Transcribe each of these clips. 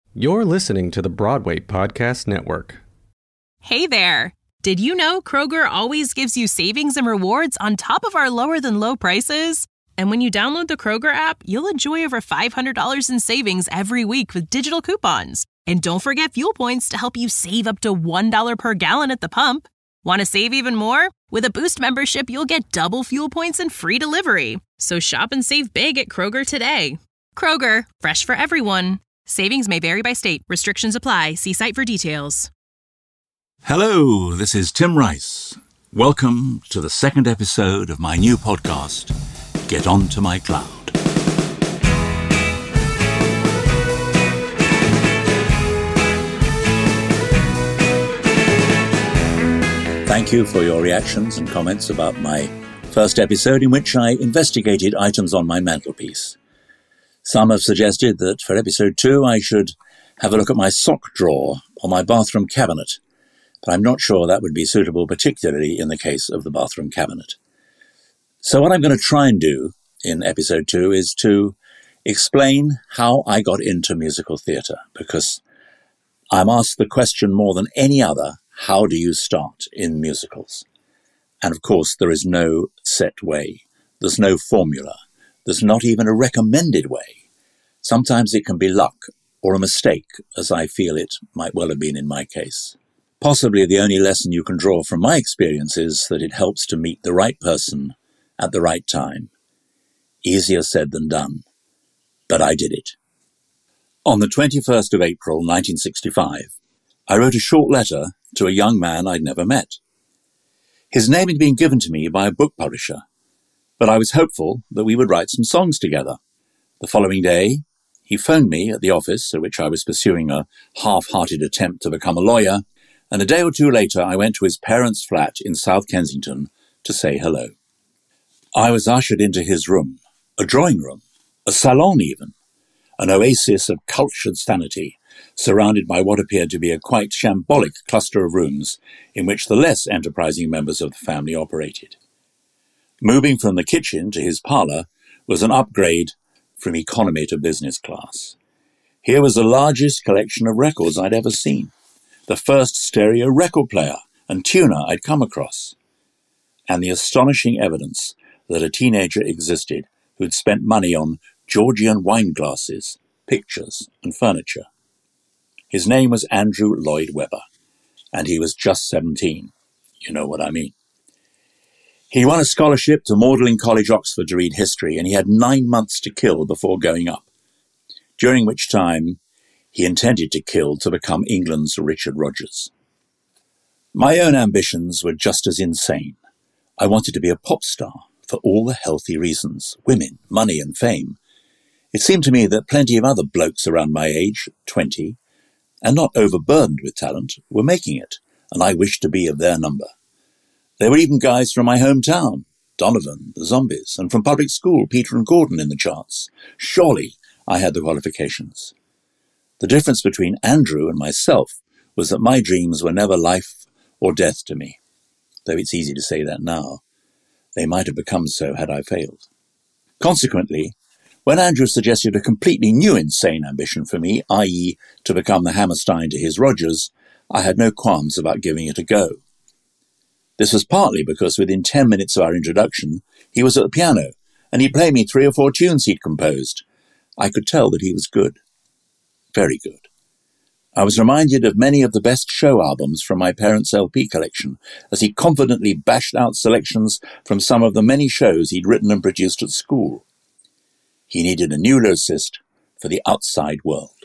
You're listening to the Broadway Podcast Network. Hey there! Did you know Kroger always gives you savings and rewards on top of our lower-than-low prices? And when you download the Kroger app, you'll enjoy over $500 in savings every week with digital coupons. And don't forget fuel points to help you save up to $1 per gallon at the pump. Want to save even more? With a Boost membership, you'll get double fuel points and free delivery. So shop and save big at Kroger today. Kroger, fresh for everyone. Savings may vary by state. Restrictions apply. See site for details. Hello, this is Tim Rice. Welcome to the second episode of my new podcast, Get Onto My Cloud. Thank you for your reactions and comments about my first episode in which I investigated items on my mantelpiece. Some have suggested that for episode 2 I should have a look at my sock drawer or my bathroom cabinet, but I'm not sure that would be suitable, particularly in the case of the bathroom cabinet. So what I'm going to try and do in episode 2 is to explain how I got into musical theatre, because I'm asked the question more than any other, how do you start in musicals? And of course, there is no set way. There's no formula. There's not even a recommended way. Sometimes it can be luck or a mistake, as I feel it might well have been in my case. Possibly the only lesson you can draw from my experience is that it helps to meet the right person at the right time. Easier said than done, but I did it. On the 21st of April, 1965, I wrote a short letter to a young man I'd never met. His name had been given to me by a book publisher, but I was hopeful that we would write some songs together. The following day, he phoned me at the office at which I was pursuing a half-hearted attempt to become a lawyer, and a day or two later I went to his parents' flat in South Kensington to say hello. I was ushered into his room, a drawing room, a salon even, an oasis of cultured sanity, surrounded by what appeared to be a quite shambolic cluster of rooms in which the less enterprising members of the family operated. Moving from the kitchen to his parlour was an upgrade from economy to business class. Here was the largest collection of records I'd ever seen, the first stereo record player and tuner I'd come across, and the astonishing evidence that a teenager existed who'd spent money on Georgian wine glasses, pictures and furniture. His name was Andrew Lloyd Webber, and he was just 17. You know what I mean. He won a scholarship to Magdalen College, Oxford, to read history, and he had 9 months to kill before going up, during which time he intended to kill to become England's Richard Rodgers. My own ambitions were just as insane. I wanted to be a pop star for all the healthy reasons, women, money and fame. It seemed to me that plenty of other blokes around my age, 20, and not overburdened with talent, were making it, and I wished to be of their number. There were even guys from my hometown, Donovan, the Zombies, and from public school, Peter and Gordon in the charts. Surely I had the qualifications. The difference between Andrew and myself was that my dreams were never life or death to me, though it's easy to say that now. They might have become so had I failed. Consequently, when Andrew suggested a completely new insane ambition for me, i.e. to become the Hammerstein to his Rodgers, I had no qualms about giving it a go. This was partly because within 10 minutes of our introduction, he was at the piano, and he played me 3 or 4 tunes he'd composed. I could tell that he was good. Very good. I was reminded of many of the best show albums from my parents' LP collection, as he confidently bashed out selections from some of the many shows he'd written and produced at school. He needed a new lyricist for the outside world.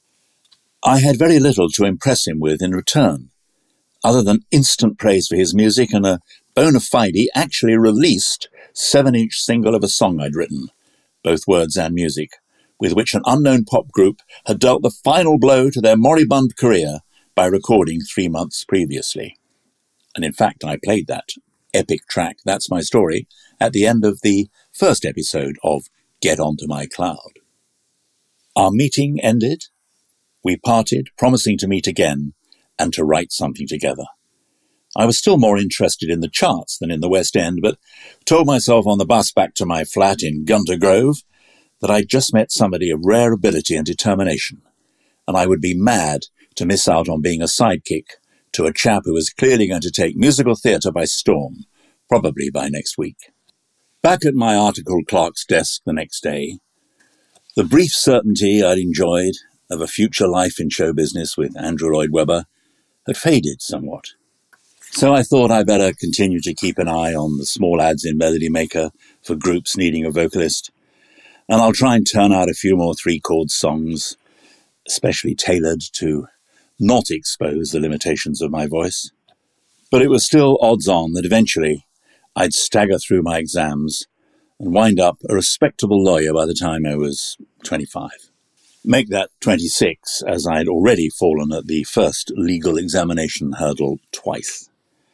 I had very little to impress him with in return, other than instant praise for his music and a bona fide, actually released 7-inch single of a song I'd written, both words and music, with which an unknown pop group had dealt the final blow to their moribund career by recording 3 months previously. And in fact, I played that epic track, That's My Story, at the end of the first episode of Get Onto My Cloud. Our meeting ended. We parted, promising to meet again and to write something together. I was still more interested in the charts than in the West End, but told myself on the bus back to my flat in Gunter Grove that I'd just met somebody of rare ability and determination, and I would be mad to miss out on being a sidekick to a chap who was clearly going to take musical theatre by storm, probably by next week. Back at my article clerk's desk the next day, the brief certainty I'd enjoyed of a future life in show business with Andrew Lloyd Webber had faded somewhat. So I thought I'd better continue to keep an eye on the small ads in Melody Maker for groups needing a vocalist, and I'll try and turn out a few more 3-chord songs, especially tailored to not expose the limitations of my voice. But it was still odds on that eventually I'd stagger through my exams and wind up a respectable lawyer by the time I was 25. Make that 26, as I'd already fallen at the first legal examination hurdle twice.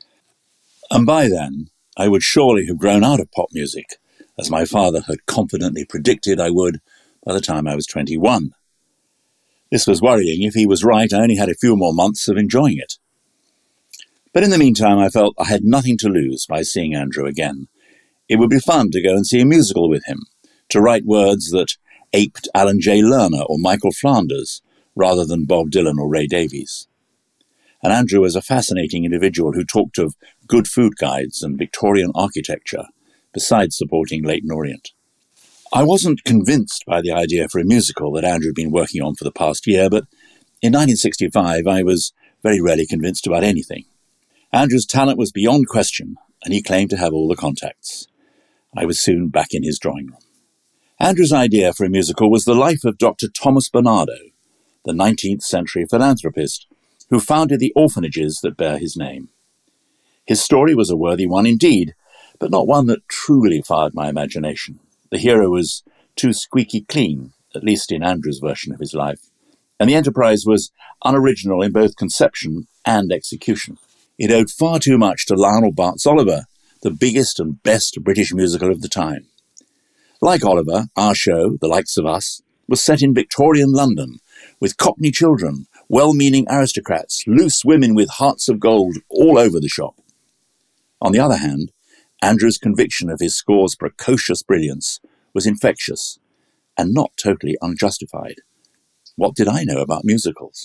And by then, I would surely have grown out of pop music, as my father had confidently predicted I would by the time I was 21. This was worrying. If he was right, I only had a few more months of enjoying it. But in the meantime, I felt I had nothing to lose by seeing Andrew again. It would be fun to go and see a musical with him, to write words that aped Alan J. Lerner or Michael Flanders, rather than Bob Dylan or Ray Davies. And Andrew was a fascinating individual who talked of good food guides and Victorian architecture, besides supporting Leyton Orient. I wasn't convinced by the idea for a musical that Andrew had been working on for the past year, but in 1965 I was very rarely convinced about anything. Andrew's talent was beyond question, and he claimed to have all the contacts. I was soon back in his drawing room. Andrew's idea for a musical was the life of Dr. Thomas Bernardo, the 19th century philanthropist who founded the orphanages that bear his name. His story was a worthy one indeed, but not one that truly fired my imagination. The hero was too squeaky clean, at least in Andrew's version of his life, and the enterprise was unoriginal in both conception and execution. It owed far too much to Lionel Bart's Oliver, the biggest and best British musical of the time. Like Oliver, our show, The Likes of Us, was set in Victorian London, with Cockney children, well-meaning aristocrats, loose women with hearts of gold all over the shop. On the other hand, Andrew's conviction of his score's precocious brilliance was infectious and not totally unjustified. What did I know about musicals?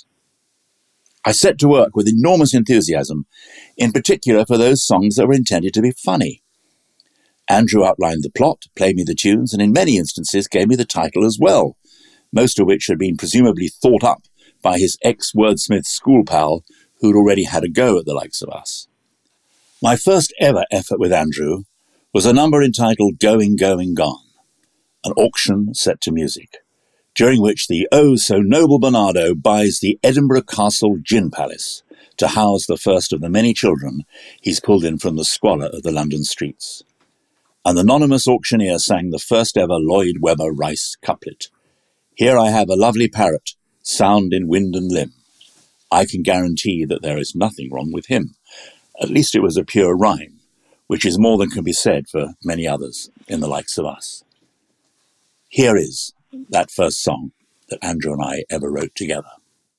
I set to work with enormous enthusiasm, in particular for those songs that were intended to be funny. Andrew outlined the plot, played me the tunes, and in many instances gave me the title as well, most of which had been presumably thought up by his ex-wordsmith school pal who'd already had a go at The Likes of Us. My first ever effort with Andrew was a number entitled Going, Going, Gone, an auction set to music, during which the oh-so-noble Bernardo buys the Edinburgh Castle Gin Palace to house the first of the many children he's pulled in from the squalor of the London streets. An anonymous auctioneer sang the first ever Lloyd Webber Rice couplet. Here I have a lovely parrot, sound in wind and limb. I can guarantee that there is nothing wrong with him. At least it was a pure rhyme, which is more than can be said for many others in The Likes of Us. Here is that first song that Andrew and I ever wrote together.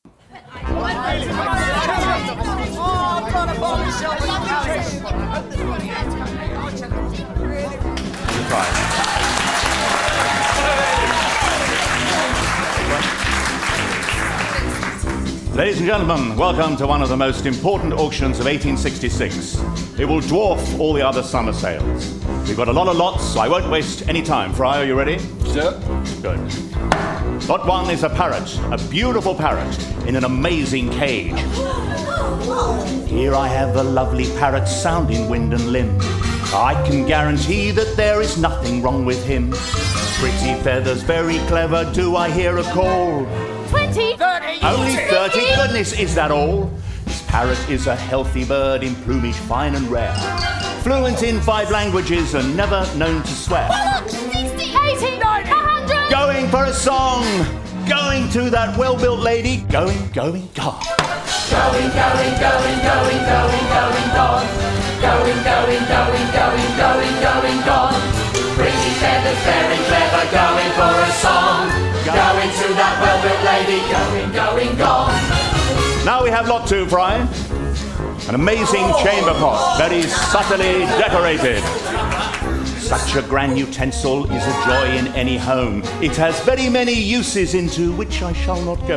Ladies and gentlemen, welcome to one of the most important auctions of 1866. It will dwarf all the other summer sales. We've got a lot of lots, so I won't waste any time. Fry, are you ready? Sir. Good. Lot 1 is a parrot, a beautiful parrot in an amazing cage. Here I have a lovely parrot, sound in wind and limb. I can guarantee that there is nothing wrong with him. Pretty feathers, very clever, do I hear a call? 20, 30, Only 30? Goodness, is that all? This parrot is a healthy bird in plumage fine and rare. Fluent in 5 languages and never known to swear. 60, 80, 90, 100. Going for a song. Going to that well-built lady. Going, going, gone. Going, going, going, going, going, going, gone. Going, going, going, going, going, going, gone. Pretty feathers, very clever, going for a song. Going to that well-built lady, going, going, gone. Now we have lot 2, Fry. An amazing chamber pot, very subtly decorated. Such a grand utensil is a joy in any home. It has very many uses into which I shall not go.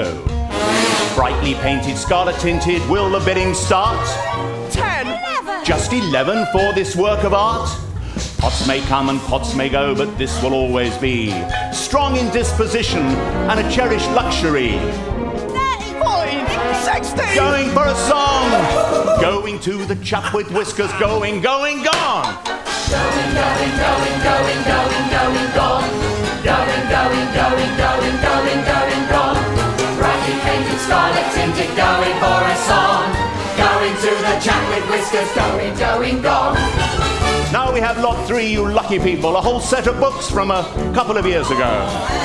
Brightly painted, scarlet tinted, will the bidding start? 10. 11. Just 11 for this work of art? Pots may come and pots may go, but this will always be strong in disposition and a cherished luxury. 14. 16. Going for a song. Going to the chap with whiskers. Going, gone. Going, going, going, going, going, going, gone. Going, going, going, going, going, going, gone. Brightly painted, scarlet tinted, going for a song. Going to the chap with whiskers. Going, going, gone. Now we have lot 3, you lucky people. A whole set of books from a couple of years ago.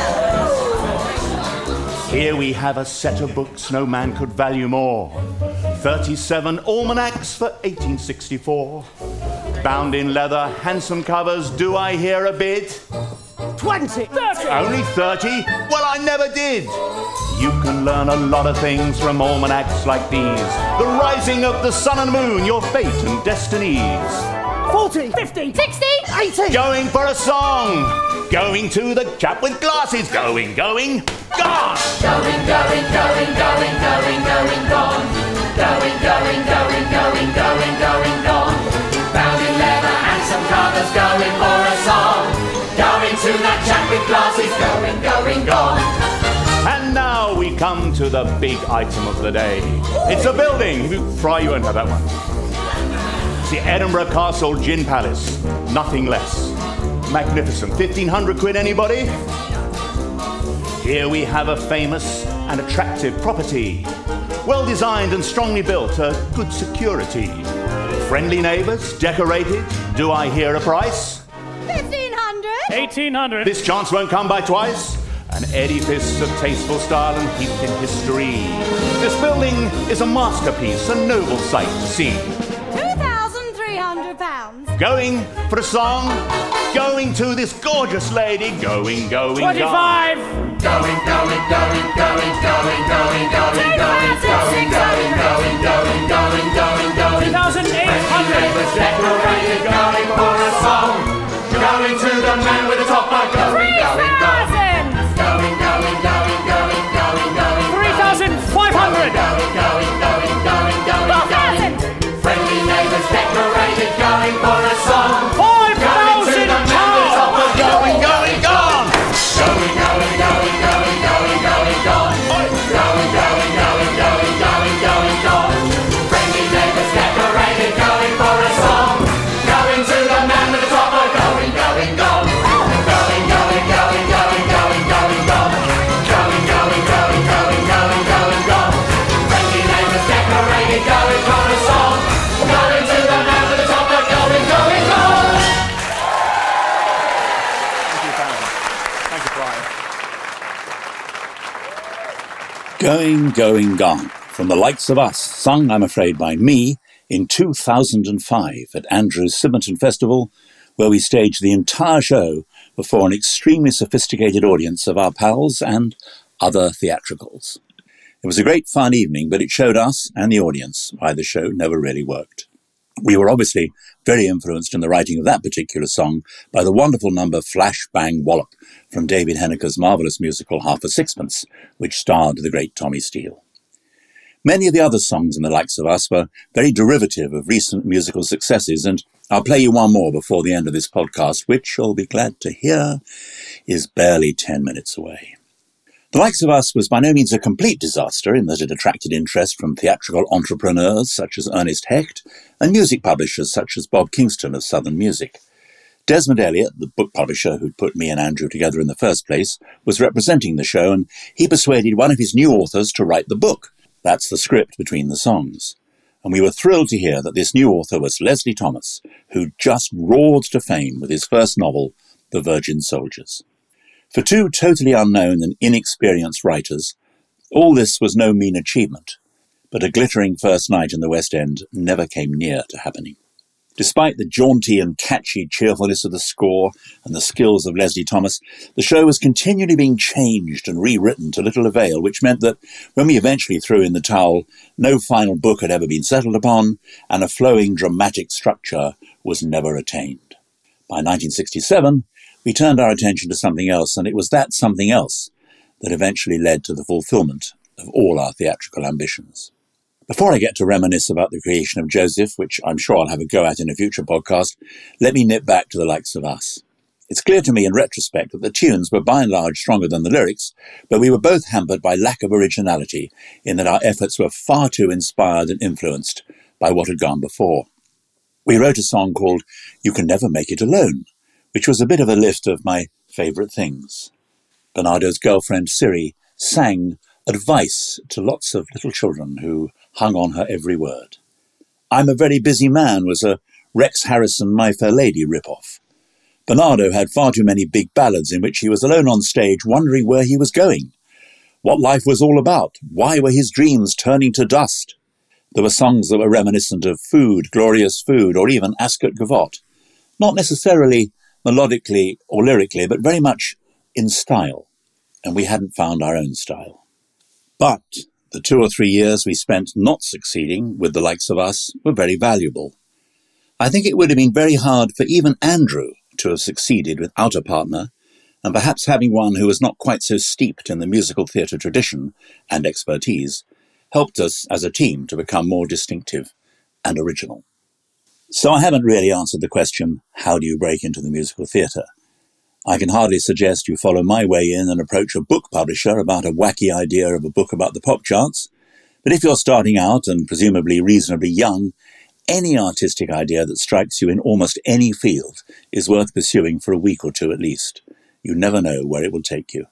Here we have a set of books no man could value more. 37 almanacs for 1864. Bound in leather, handsome covers. Do I hear a bid? 20. 30. Only 30? Well, I never did. You can learn a lot of things from almanacs like these. The rising of the sun and moon, your fate and destinies. 40. 50. 60. 80. Going for a song. Going to the chap with glasses. Going, gone. Going, going, going, going, going, going, gone. Going, going, going, going, going, going, gone. Bound in leather, handsome covers, going for a song. Going to that chap with glasses, going, gone. And now we come to the big item of the day. It's a building. Fry, you won't have that one. It's the Edinburgh Castle Gin Palace. Nothing less. Magnificent. 1,500 quid, anybody? Here we have a famous and attractive property. Well designed and strongly built, a good security. Friendly neighbours, decorated. Do I hear a price? 1,500. 1,800. This chance won't come by twice. An edifice of tasteful style and heaped in history. This building is a masterpiece, a noble sight to see. £2,300. Going for a song. Going to this gorgeous lady. Going, 25. Going, going, going, going, going, going, going, going, going, going, going, going, going, going. 2,800. Neighbours decorated, going for a song. Going to the man with the top bar. Going, going, going. 3,000. Going, going, going, going, going, going. 3,500. Going, going, going, going, going, going. Friendly neighbours decorated, going for a song. 5,000 pounds. Going, gone. Going, going, going, going, going, going, gone. Going, going, going, going, going, going, gone. Friendly neighbours decorated, going for a song. Going to the man with the top bar. Going, gone. Going, going, going, going, going, going, gone. Going, going, going, going, going, going, gone. Friendly neighbours decorated, going for a song. Going to the man with the top bar. Going, gone. Thank you, Brian. Going, gone. From the likes of us, sung, I'm afraid, by me in 2005 at Andrews Symington Festival, where we staged the entire show before an extremely sophisticated audience of our pals and other theatricals. It was a great fun evening, but it showed us and the audience why the show never really worked. We were obviously very influenced in the writing of that particular song by the wonderful number Flash Bang Wallop from David Henneker's marvellous musical Half a Sixpence, which starred the great Tommy Steele. Many of the other songs in the likes of us were very derivative of recent musical successes, and I'll play you one more before the end of this podcast, which you'll be glad to hear is barely 10 minutes away. The Likes of Us was by no means a complete disaster in that it attracted interest from theatrical entrepreneurs such as Ernest Hecht and music publishers such as Bob Kingston of Southern Music. Desmond Elliott, the book publisher who'd put me and Andrew together in the first place, was representing the show, and he persuaded one of his new authors to write the book. That's the script between the songs. And we were thrilled to hear that this new author was Leslie Thomas, who'd just roared to fame with his first novel, The Virgin Soldiers. For two totally unknown and inexperienced writers, all this was no mean achievement, but a glittering first night in the West End never came near to happening. Despite the jaunty and catchy cheerfulness of the score and the skills of Leslie Thomas, the show was continually being changed and rewritten to little avail, which meant that when we eventually threw in the towel, no final book had ever been settled upon, and a flowing dramatic structure was never attained. By 1967, we turned our attention to something else, and it was that something else that eventually led to the fulfillment of all our theatrical ambitions. Before I get to reminisce about the creation of Joseph, which I'm sure I'll have a go at in a future podcast, let me nip back to The Likes of Us. It's clear to me in retrospect that the tunes were by and large stronger than the lyrics, but we were both hampered by lack of originality in that our efforts were far too inspired and influenced by what had gone before. We wrote a song called You Can Never Make It Alone, which was a bit of a list of my favourite things. Bernardo's girlfriend, Siri, sang advice to lots of little children who hung on her every word. I'm a Very Busy Man was a Rex Harrison My Fair Lady rip-off. Bernardo had far too many big ballads in which he was alone on stage wondering where he was going, what life was all about, why were his dreams turning to dust. There were songs that were reminiscent of Food, Glorious Food, or even Ascot Gavotte, not necessarily melodically or lyrically, but very much in style, and we hadn't found our own style. But the 2 or 3 years we spent not succeeding with The Likes of Us were very valuable. I think it would have been very hard for even Andrew to have succeeded without a partner, and perhaps having one who was not quite so steeped in the musical theatre tradition and expertise helped us as a team to become more distinctive and original. So I haven't really answered the question, how do you break into the musical theatre? I can hardly suggest you follow my way in and approach a book publisher about a wacky idea of a book about the pop charts, but if you're starting out and presumably reasonably young, any artistic idea that strikes you in almost any field is worth pursuing for a week or two at least. You never know where it will take you.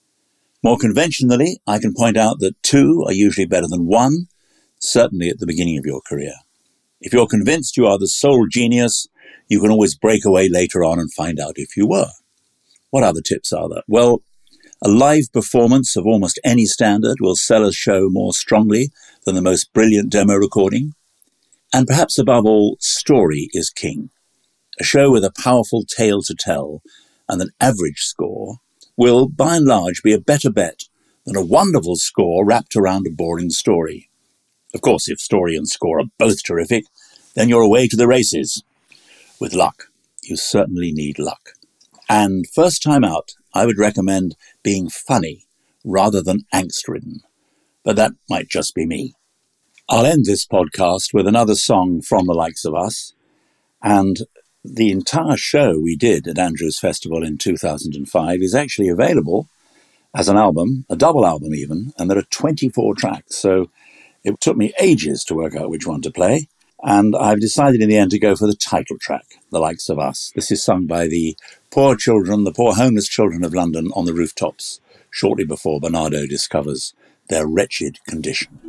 More conventionally, I can point out that 2 are usually better than 1, certainly at the beginning of your career. If you're convinced you are the sole genius, you can always break away later on and find out if you were. What other tips are there? Well, a live performance of almost any standard will sell a show more strongly than the most brilliant demo recording. And perhaps above all, story is king. A show with a powerful tale to tell and an average score will, by and large, be a better bet than a wonderful score wrapped around a boring story. Of course, if story and score are both terrific, then you're away to the races. With luck. You certainly need luck. And first time out, I would recommend being funny rather than angst-ridden. But that might just be me. I'll end this podcast with another song from The Likes of Us. And the entire show we did at Andrews Festival in 2005 is actually available as an album, a double album even, and there are 24 tracks. So it took me ages to work out which one to play. And I've decided in the end to go for the title track, The Likes of Us. This is sung by the poor children, the poor homeless children of London on the rooftops, shortly before Bernardo discovers their wretched condition.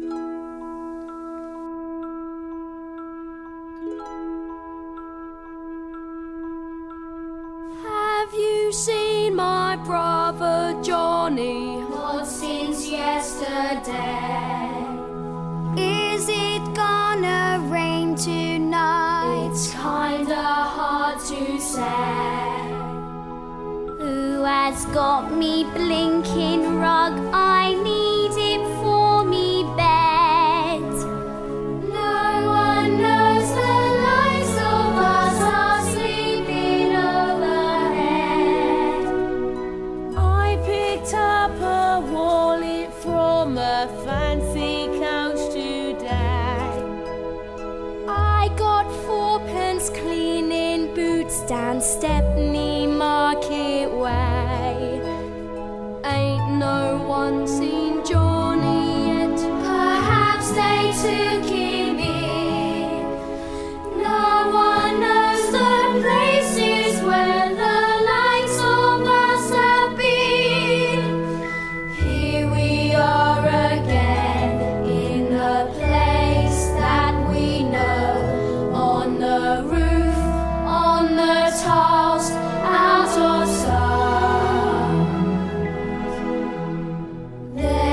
Have you seen my brother Johnny? Not since yesterday. Is it gonna rain tonight? It's kinda hard to say. Who has got me blinking rug? I need it for me bed. No one knows the likes of us are sleeping overhead. I picked up a wallet from a fancy couch today. I got 4p cleaning boots down Stepney Market Way. Ain't no one seen Johnny yet. Perhaps they took him in. No one knows the places where the likes of us have been. Here we are again in the place that we know. On the roof, on the tiles, out of sight. There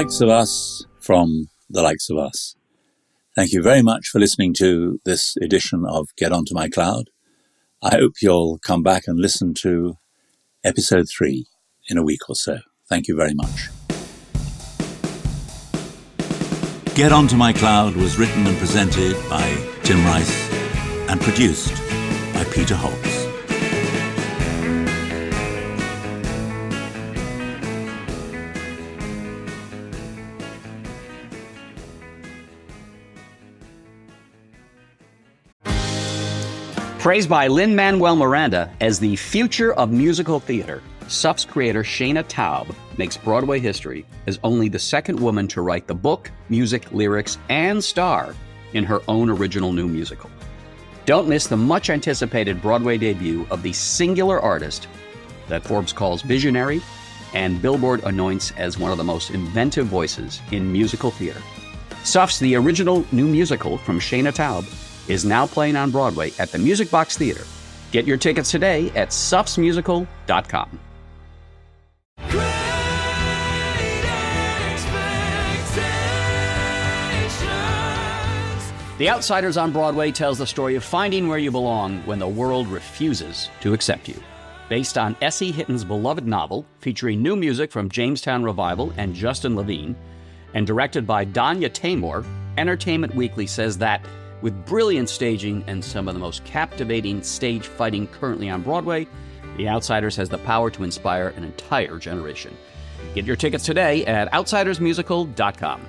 likes of us from the likes of us. Thank you very much for listening to this edition of Get Onto My Cloud. I hope you'll come back and listen to episode 3 in a week or so. Thank you very much. Get Onto My Cloud was written and presented by Tim Rice and produced by Peter Holtz. Praised by Lin-Manuel Miranda as the future of musical theater, SUF's creator Shana Taub makes Broadway history as only the second woman to write the book, music, lyrics, and star in her own original new musical. Don't miss the much-anticipated Broadway debut of the singular artist that Forbes calls visionary and Billboard anoints as one of the most inventive voices in musical theater. SUF's The Original New Musical from Shana Taub is now playing on Broadway at the Music Box Theater. Get your tickets today at sufsmusical.com. The Outsiders on Broadway tells the story of finding where you belong when the world refuses to accept you. Based on S.E. Hinton's beloved novel, featuring new music from Jamestown Revival and Justin Levine, and directed by Danya Taymor, Entertainment Weekly says that with brilliant staging and some of the most captivating stage fighting currently on Broadway, The Outsiders has the power to inspire an entire generation. Get your tickets today at outsidersmusical.com.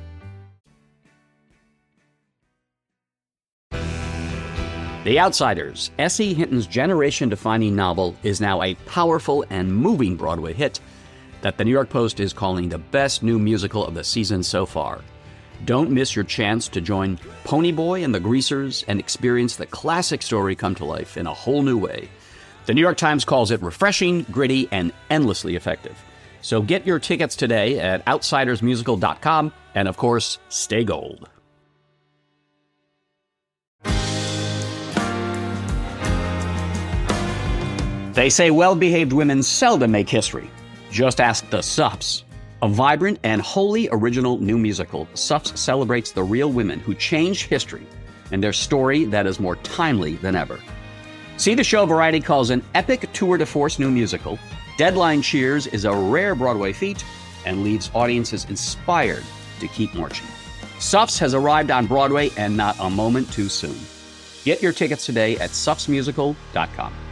The Outsiders, S.E. Hinton's generation-defining novel, is now a powerful and moving Broadway hit that the New York Post is calling the best new musical of the season so far. Don't miss your chance to join Ponyboy and the Greasers and experience the classic story come to life in a whole new way. The New York Times calls it refreshing, gritty, and endlessly effective. So get your tickets today at outsidersmusical.com, and of course, stay gold. They say well-behaved women seldom make history. Just ask the SUFs. A vibrant and wholly original new musical, SUFs celebrates the real women who changed history and their story that is more timely than ever. See the show Variety calls an epic tour de force new musical. Deadline cheers is a rare Broadway feat and leaves audiences inspired to keep marching. SUFs has arrived on Broadway and not a moment too soon. Get your tickets today at sufsmusical.com.